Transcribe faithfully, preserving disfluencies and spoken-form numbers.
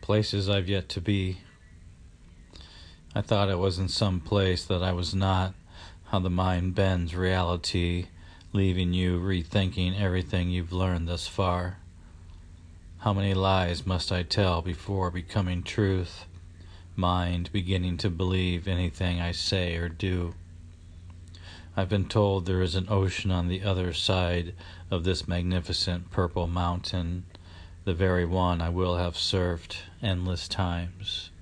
places I've yet to be. I thought it was in some place that I was not, how the mind bends reality, leaving you rethinking everything you've learned thus far. How many lies must I tell before becoming truth, mind beginning to believe anything I say or do? I've been told there is an ocean on the other side of this magnificent purple mountain, the very one I will have surfed endless times.